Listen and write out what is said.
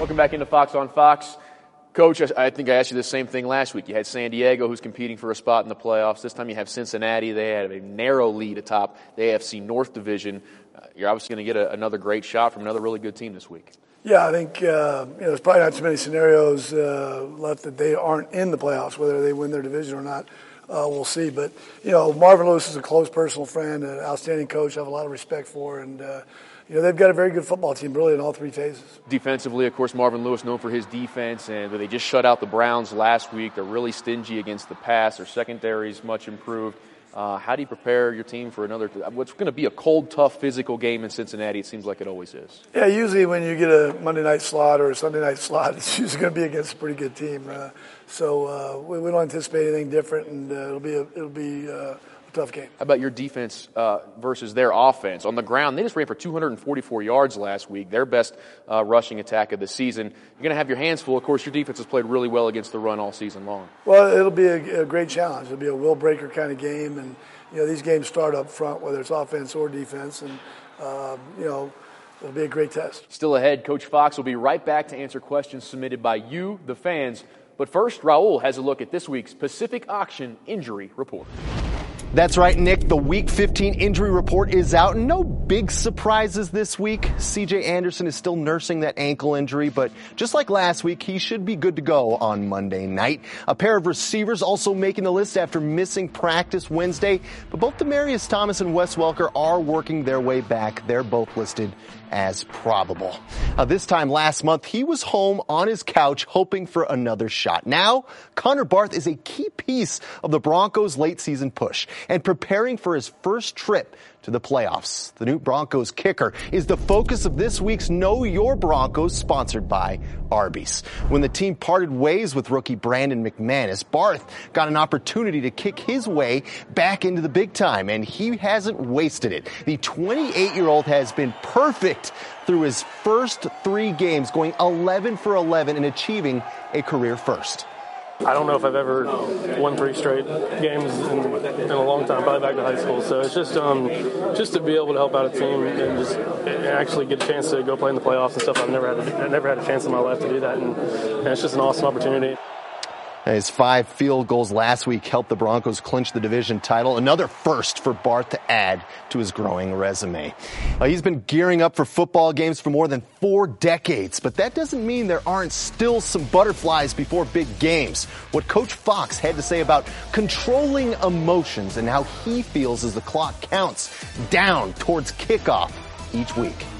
Welcome back into Fox on Fox. Coach, I think I asked you the same thing last week. You had San Diego, who's competing for a spot in the playoffs. This time you have Cincinnati. They had a narrow lead atop the AFC North Division. You're obviously going to get another great shot from another really good team this week. Yeah, I think there's probably not too many scenarios left that they aren't in the playoffs, whether they win their division or not. We'll see. But, Marvin Lewis is a close personal friend, an outstanding coach I have a lot of respect for. And, they've got a very good football team, really, in all three phases. Defensively, of course, Marvin Lewis known for his defense, and they just shut out the Browns last week. They're really stingy against the pass. Their secondary is much improved. How do you prepare your team for what's going to be a cold, tough, physical game in Cincinnati? It seems like it always is. Yeah, usually when you get a Monday night slot or a Sunday night slot, it's usually going to be against a pretty good team. So we don't anticipate anything different, and it'll be a tough game. How about your defense versus their offense? On the ground, they just ran for 244 yards last week, their best rushing attack of the season. You're going to have your hands full. Of course, your defense has played really well against the run all season long. Well, it'll be a great challenge. It'll be a will-breaker kind of game, and these games start up front, whether it's offense or defense, and it'll be a great test. Still ahead, Coach Fox will be right back to answer questions submitted by you, the fans. But first, Raul has a look at this week's Pacific Auction Injury Report. That's right, Nick. The Week 15 injury report is out. No big surprises this week. C.J. Anderson is still nursing that ankle injury, but just like last week, he should be good to go on Monday night. A pair of receivers also making the list after missing practice Wednesday, but both Demaryius Thomas and Wes Welker are working their way back. They're both listed as probable. This time last month, he was home on his couch hoping for another shot. Now, Connor Barth is a key piece of the Broncos' late season push and preparing for his first trip to the playoffs. The new Broncos kicker is the focus of this week's Know Your Broncos, sponsored by Arby's. When the team parted ways with rookie Brandon McManus, Barth got an opportunity to kick his way back into the big time, and he hasn't wasted it. The 28-year-old has been perfect through his first 3 games, going 11 for 11 and achieving a career first. I don't know if I've ever won 3 straight games in a long time, probably back to high school. So it's just to be able to help out a team and actually get a chance to go play in the playoffs and stuff. I've never had a chance in my life to do that, and it's just an awesome opportunity. His 5 field goals last week helped the Broncos clinch the division title. Another first for Barth to add to his growing resume. He's been gearing up for football games for more than 4 decades, but that doesn't mean there aren't still some butterflies before big games. What Coach Fox had to say about controlling emotions and how he feels as the clock counts down towards kickoff each week.